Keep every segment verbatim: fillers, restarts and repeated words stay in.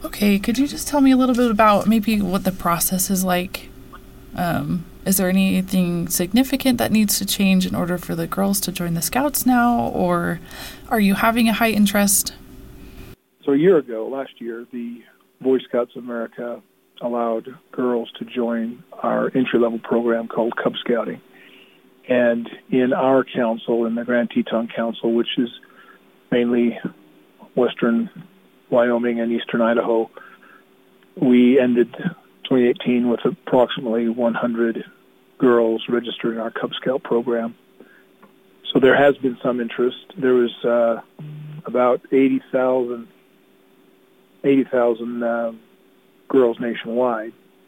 Okay, could you just tell me a little bit about maybe what the process is like? Um, is there anything significant that needs to change in order for the girls to join the Scouts now, or are you having a high interest? So a year ago, last year, the Boy Scouts of America allowed girls to join our entry-level program called Cub Scouting. And in our council, in the Grand Teton Council, which is mainly western Wyoming and eastern Idaho, we ended twenty eighteen with approximately one hundred girls registered in our Cub Scout program. So there has been some interest. There was uh, about eighty thousand eighty thousand uh, girls nationwide.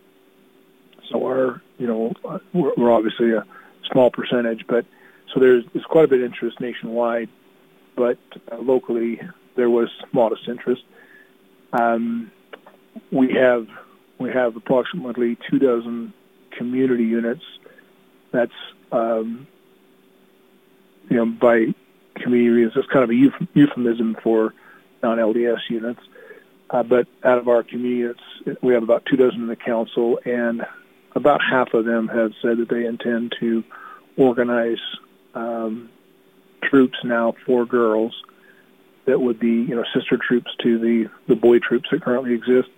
So our, you know, we're, we're obviously a small percentage, but so there's, there's quite a bit of interest nationwide, but uh, locally there was modest interest. Um, we have we have approximately two dozen community units. That's um, you know, by community units, it's kind of a euphemism for non-L D S units. Uh, but out of our community units, we have about two dozen in the council, and about half of them have said that they intend to organize um, troops now for girls that would be, you know, sister troops to the, the boy troops that currently exist.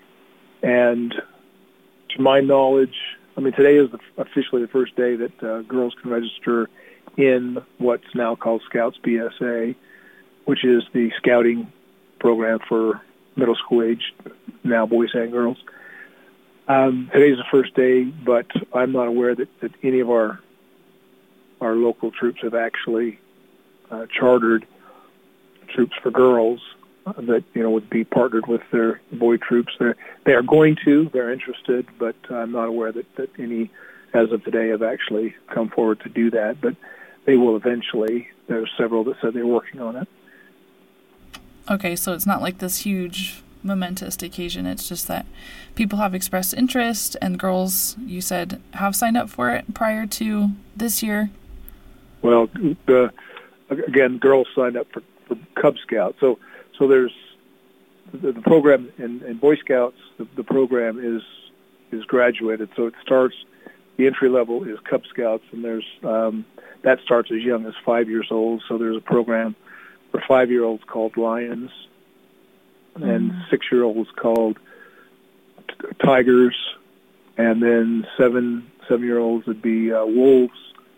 And to my knowledge, I mean, today is the, officially the first day that uh, girls can register in what's now called Scouts B S A, which is the scouting program for middle school age, now boys and girls. Um, today's the first day, but I'm not aware that, that any of our our local troops have actually uh, chartered troops for girls uh, that, you know, would be partnered with their boy troops. They're, they are going to, they're interested, but I'm not aware that, that any, as of today, have actually come forward to do that. But they will eventually. There's several that said they're working on it. Okay, so it's not like this huge, momentous occasion. It's just that people have expressed interest, and girls, you said, have signed up for it prior to this year. Well, the, again, girls signed up for, for Cub Scouts. So, so there's the, the program in, in Boy Scouts. The, the program is is graduated. So it starts. The entry level is Cub Scouts, and there's um, that starts as young as five years old. So there's a program for five-year-olds called Lions, and mm-hmm. six-year-olds called t- Tigers, and then seven seven-year-olds would be uh, Wolves.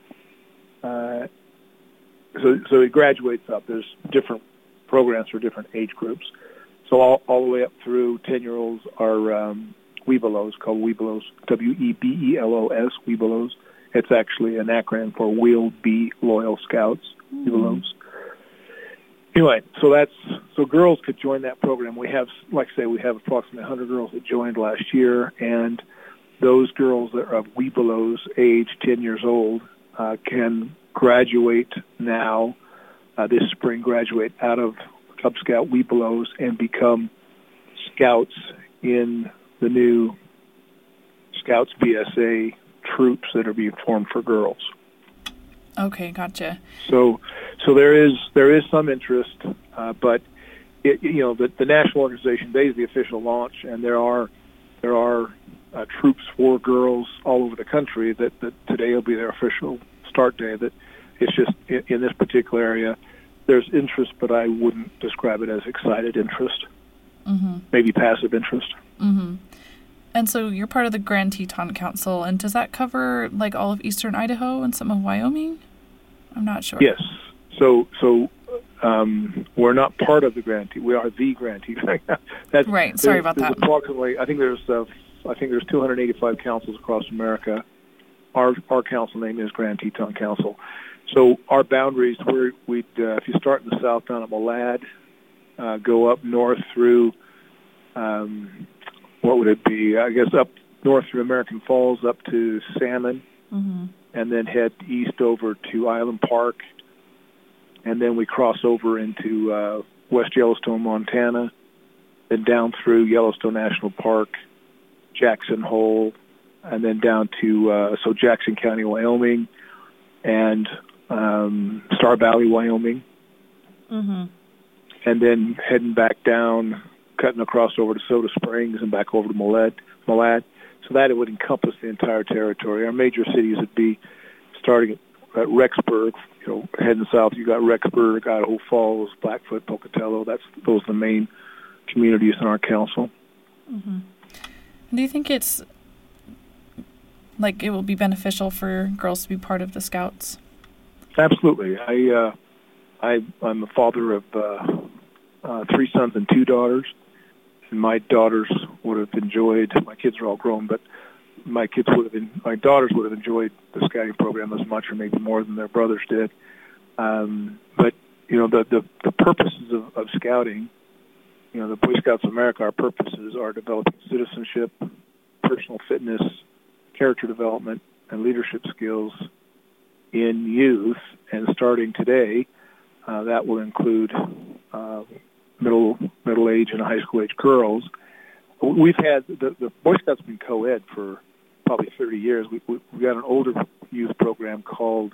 Uh, so, so it graduates up. There's different programs for different age groups. So all, all the way up through ten-year-olds are um, Webelos, called Webelos, W E B E L O S, Webelos. It's actually an acronym for Will Be Loyal Scouts, mm-hmm. Webelos. Anyway, so that's so girls could join that program. We have, like I say, we have approximately one hundred girls that joined last year, and those girls that are of Webelos, age ten years old, uh, can graduate now, uh, this spring, graduate out of Cub Scout Webelos and become scouts in the new Scouts B S A troops that are being formed for girls. Okay, gotcha. So, so there is there is some interest, uh, but it, you know the, the national organization. Today is the official launch, and there are there are uh, troops for girls all over the country. That, that today will be their official start day. That it's just in, in this particular area, there's interest, but I wouldn't describe it as excited interest. Mm-hmm. Maybe passive interest. Mm-hmm. And so you're part of the Grand Teton Council, and does that cover like all of eastern Idaho and some of Wyoming? I'm not sure. Yes. So so um, we're not part of the Grand Teton. We are the Grand Teton. That's, right. Sorry about that. Approximately, I think there's uh, I think there's two hundred eighty-five councils across America. Our our council name is Grand Teton Council. So our boundaries, we're, we'd uh, if you start in the south down at Malad, uh, go up north through. Um, What would it be? I guess up north through American Falls up to Salmon, mm-hmm. and then head east over to Island Park, and then we cross over into uh, West Yellowstone, Montana, then down through Yellowstone National Park, Jackson Hole, and then down to uh, so Jackson County, Wyoming, and um, Star Valley, Wyoming, mm-hmm. and then heading back down cutting across over to Soda Springs and back over to Malad, Malad, so that it would encompass the entire territory. Our major cities would be starting at, at Rexburg, you know, heading south. You got Rexburg, Idaho Falls, Blackfoot, Pocatello. That's those are the main communities in our council. Mm-hmm. Do you think it's like it will be beneficial for girls to be part of the Scouts? Absolutely. I, uh, I, I'm a father of uh, uh, three sons and two daughters, and my daughters would have enjoyed. My kids are all grown, but my kids would have been. My daughters would have enjoyed the scouting program as much, or maybe more than their brothers did. Um, but you know, the the, the purposes of, of scouting. You know, the Boy Scouts of America, our purposes are developing citizenship, personal fitness, character development, and leadership skills in youth. And starting today, uh, that will include uh, middle middle age and high school age girls. We've had the, the Boy Scouts have been co-ed for probably thirty years. We, we, we've got an older youth program called.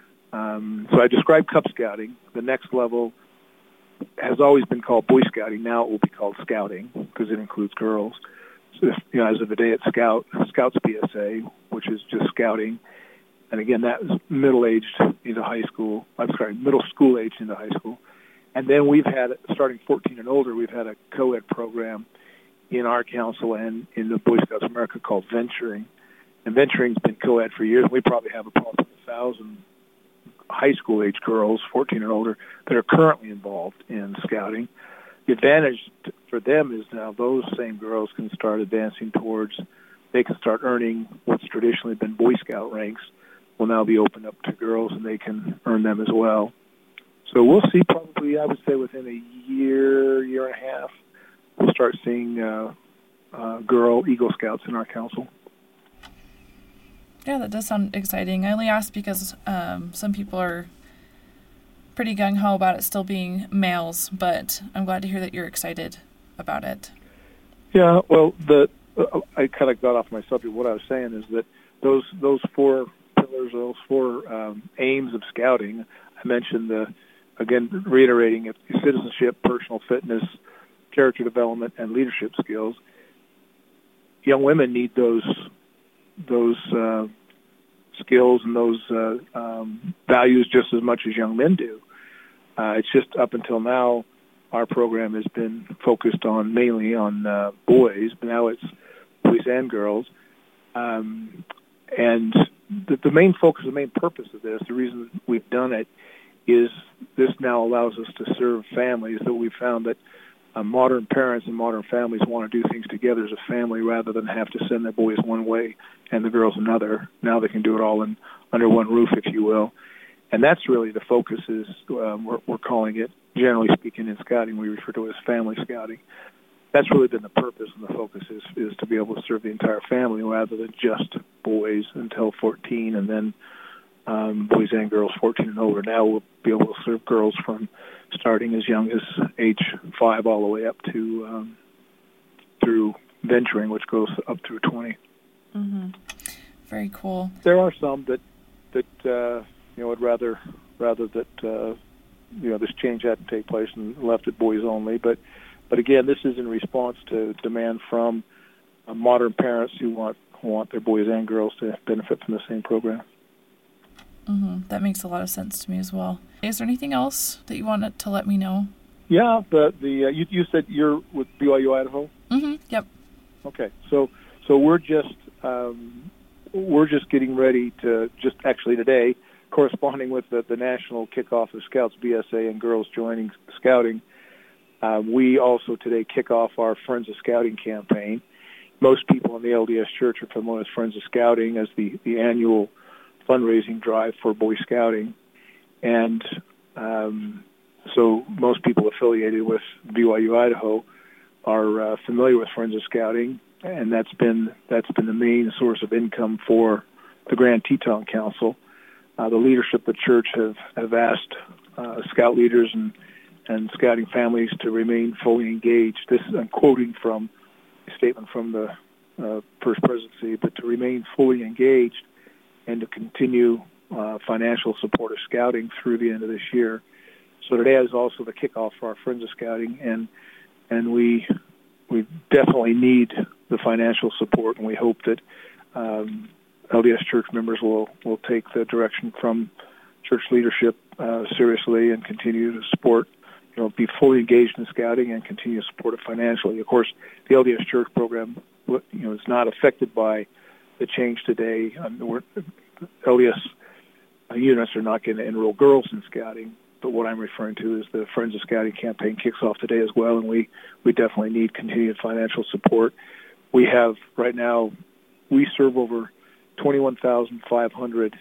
Um, so I described Cub Scouting. The next level has always been called Boy Scouting. Now it will be called Scouting because it includes girls. So, you know, as of today, it's Scout Scouts B S A, which is just scouting. And again, that is middle-aged into high school. I'm sorry, middle school age into high school. And then we've had, starting fourteen and older, we've had a co-ed program in our council and in the Boy Scouts of America called Venturing. And Venturing's been co-ed for years. We probably have approximately a thousand high school age girls, fourteen and older, that are currently involved in scouting. The advantage for them is now those same girls can start advancing towards, they can start earning what's traditionally been Boy Scout ranks, will now be opened up to girls and they can earn them as well. So we'll see probably, I would say within a year, year and a half, we'll start seeing uh, uh, girl Eagle Scouts in our council. Yeah, that does sound exciting. I only asked because um, some people are pretty gung-ho about it still being males, but I'm glad to hear that you're excited about it. Yeah, well, the uh, I kind of got off my subject. What I was saying is that those those four pillars, those four um, aims of scouting, I mentioned, the again, reiterating it, citizenship, personal fitness, character development, and leadership skills. Young women need those those uh, skills and those uh, um, values just as much as young men do. Uh, it's just up until now, our program has been focused on mainly on uh, boys, but now it's boys and girls. Um, and the, the main focus, the main purpose of this, the reason we've done it, is this now allows us to serve families that we've found that Uh, modern parents and modern families want to do things together as a family rather than have to send their boys one way and the girls another. Now they can do it all in under one roof, if you will. And that's really the focus is, um, we're, we're calling it, generally speaking in scouting, we refer to it as family scouting. That's really been the purpose and the focus is, is to be able to serve the entire family rather than just boys until fourteen and then um, boys and girls fourteen and over. Now we'll be able to serve girls from starting as young as age five all the way up to um, through Venturing, which goes up through twenty. Mm-hmm. Very cool. There are some that that uh, you know would rather rather that uh, you know this change hadn't take place and left it boys only. But but again, this is in response to demand from uh, modern parents who want who want their boys and girls to benefit from the same program. Mm-hmm. That makes a lot of sense to me as well. Is there anything else that you wanted to let me know? Yeah, the the uh, you, you said you're with B Y U Idaho. Mm-hmm. Yep. Okay, so so we're just um, we're just getting ready to just actually today, corresponding with the, the national kickoff of Scouts B S A and girls joining Scouting. Uh, we also today kick off our Friends of Scouting campaign. Most people in the L D S Church are familiar with Friends of Scouting as the, the annual fundraising drive for Boy Scouting. And um, so most people affiliated with B Y U Idaho are uh, familiar with Friends of Scouting, and that's been that's been the main source of income for the Grand Teton Council. Uh, the leadership of the church have, have asked uh, Scout leaders and, and Scouting families to remain fully engaged. This is, I'm quoting from a statement from the uh, First Presidency, but to remain fully engaged and to continue uh, financial support of Scouting through the end of this year. So today is also the kickoff for our Friends of Scouting, and and we definitely need the financial support, and we hope that um, L D S Church members will, will take the direction from church leadership uh, seriously and continue to support, you know, be fully engaged in scouting and continue to support it financially. Of course, the L D S Church program, you know, is not affected by the change today. Um, we're, L D S units are not going to enroll girls in scouting, but what I'm referring to is the Friends of Scouting campaign kicks off today as well, and we, we definitely need continued financial support. We have, right now, we serve over twenty-one thousand five hundred,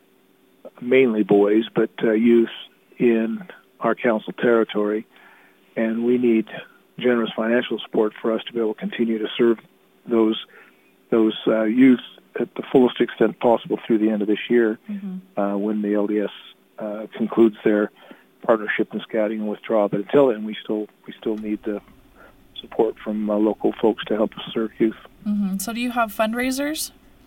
mainly boys, but uh, youth in our council territory, and we need generous financial support for us to be able to continue to serve those those uh, youth at the fullest extent possible through the end of this year, mm-hmm. uh, when the L D S uh, concludes their partnership in scouting and withdraw. But until then, we still we still need the support from uh, local folks to help us serve youth. Mm-hmm. So do you have fundraisers?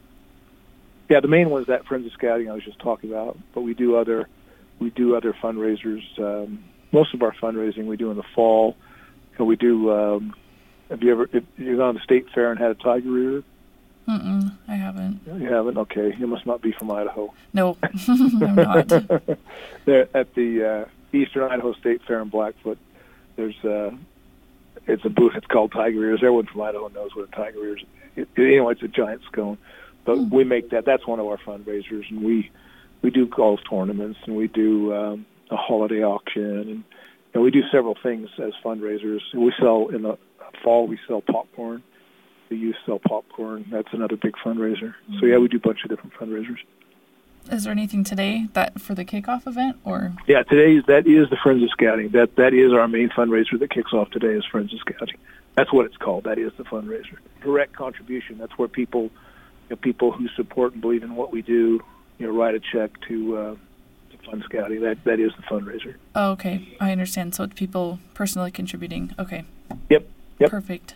Yeah, the main one is that Friends of Scouting I was just talking about, but we do other we do other fundraisers. Um, most of our fundraising we do in the fall. And we do. Um, have you ever? If you've gone to the state fair and had a tiger rearer? Mm-mm, I haven't. You haven't? Okay, you must not be from Idaho. Nope, I'm not. There, at the uh, Eastern Idaho State Fair in Blackfoot, there's uh, it's a booth. It's called Tiger Rears. Everyone from Idaho knows what a tiger rear is. It, you know, it's a giant scone. But mm. we make that. That's one of our fundraisers, and we we do golf tournaments, and we do um, a holiday auction, and, and we do several things as fundraisers. We sell in the fall. We sell popcorn. The youth sell popcorn. That's another big fundraiser. Mm. So yeah, we do a bunch of different fundraisers. Is there anything today that for the kickoff event, or? Yeah, today that is the Friends of Scouting. That that is our main fundraiser that kicks off today. Is Friends of Scouting. That's what it's called. That is the fundraiser. Direct contribution. That's where people. You know, people who support and believe in what we do, you know, write a check to, uh, to fund scouting. That that is the fundraiser. Oh, okay, I understand. So it's people personally contributing. Okay. Yep. Yep. Perfect.